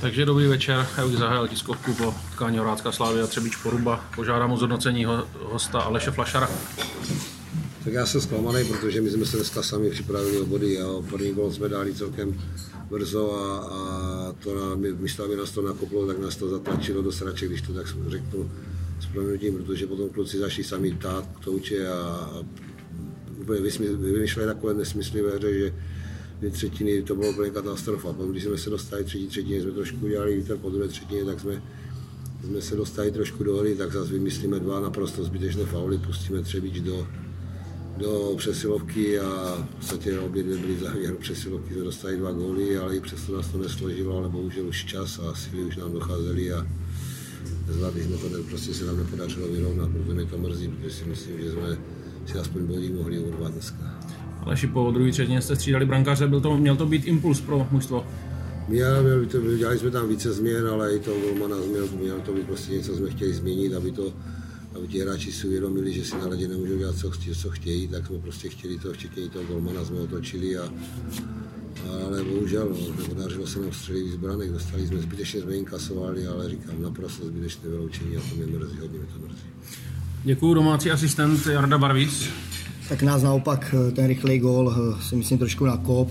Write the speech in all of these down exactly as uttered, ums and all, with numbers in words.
Takže dobrý večer, já bych zahájil tiskovku po utkání Horácká Slavia Třebíč Poruba. Požádám o zhodnocení ho, hosta Aleše Flašara. Tak já jsem zklamaný, protože my jsme se dneska sami připravili o body a první gól jsme dali celkem brzo a, a to na, my, místo, aby nás to nakoplo, tak nás to zatlačilo do sraček, když to tak řeknu s proměnutím, protože potom kluci zašli sami tát k touče a, a úplně vymýšleli takové nesmyslivé hře, že dvě třetiny to bylo úplně katastrofa. Potom, když jsme se dostali třetí třetině, jsme trošku udělali vítr po druhé třetině, tak jsme, jsme se dostali trošku do hry, tak zase vymyslíme dva naprosto zbytečné fauly, pustíme Třebíč do, do přesilovky a v podstatě obě dvě byly za hru přesilovky, jsme dostali dva góly, ale i přesto nás to nesložilo, ale bohužel už čas a síly už nám docházely a zvládli jsme to, prostě se nám nepodařilo vyrovnat, proto mě to mrzí, protože si myslím, že jsme si aspoň body mohli urvat dneska. Aleši, po druhé třetině jste střídali brankáře, byl to, měl to být impuls pro mužstvo? Měl, měl to, dělali jsme tam více změn, ale i to golmana měl, měl to být prostě něco, jsme chtěli změnit, aby, to, aby ti hráči si uvědomili, že si na ledě nemůžou dělat, co, co chtějí, tak jsme prostě chtěli to, včetně toho golmana jsme otočili, a, ale bohužel no, nepodařilo se nám střelit z branek, dostali jsme, zbytečně jsme inkasovali, ale říkám, naprosto zbytečné vyloučení a to mě mrzí, hodně mě to mrzí. Děkuju, domácí asistent Jarda Barvíc. Tak nás naopak ten rychlej gól si myslím trošku nakop.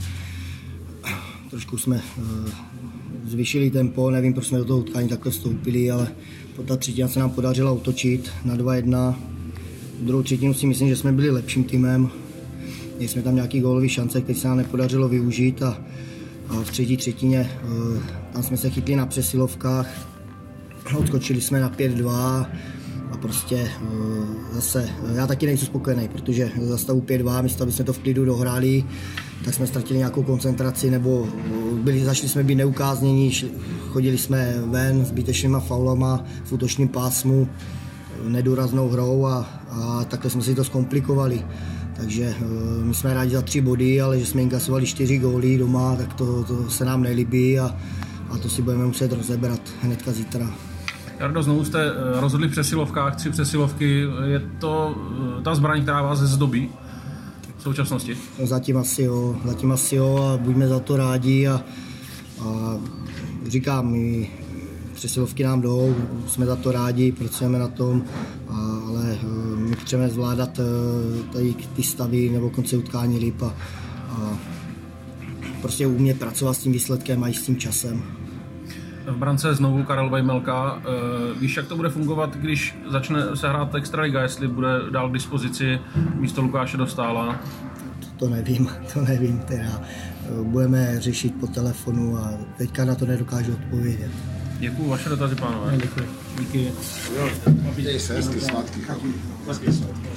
Trošku jsme zvýšili tempo, nevím, proč jsme do toho utkání takhle vstoupili, ale po ta třetina se nám podařila útočit na dva jedna. Druhou třetinu si myslím, že jsme byli lepším týmem. Měli jsme tam nějaký gólový šance, který se nám nepodařilo využít a, a v třetí třetině tam jsme se chytli na přesilovkách. Odskočili jsme na pět dva. A prostě zase, já taky nejsem spokojený, protože za stavu pět dva, místo aby jsme to v klidu dohráli, tak jsme ztratili nějakou koncentraci, nebo byli, zašli jsme být neukáznění, chodili jsme ven zbytečnýma faulama v útočném pásmu, nedůraznou hrou a, a takhle jsme si to zkomplikovali. Takže my jsme rádi za tři body, ale že jsme inkasovali čtyři góly doma, tak to, to se nám nelíbí a, a to si budeme muset rozebrat hnedka zítra. Jardo, znovu jste rozhodli v přesilovkách, tři přesilovky. Je to ta zbraň, která vás zdobí v současnosti? No, zatím asi jo, zatím asi jo a buďme za to rádi a, a říkám, my přesilovky nám jdou, jsme za to rádi, pracujeme na tom, a, ale my chceme zvládat tady ty stavy nebo konce utkání líp a, a prostě umět pracovat s tím výsledkem a i s tím časem. V brance znovu Karel Vejmelka. Víš, jak to bude fungovat, když začne se hrát extraliga, jestli bude dál k dispozici místo Lukáše Dostála? To, to nevím, to nevím. Teda budeme řešit po telefonu a teďka na to nedokážu odpovědět. Děkuju, vaše dotazy, pánové. Děkuji. Díky. Hezký svátky.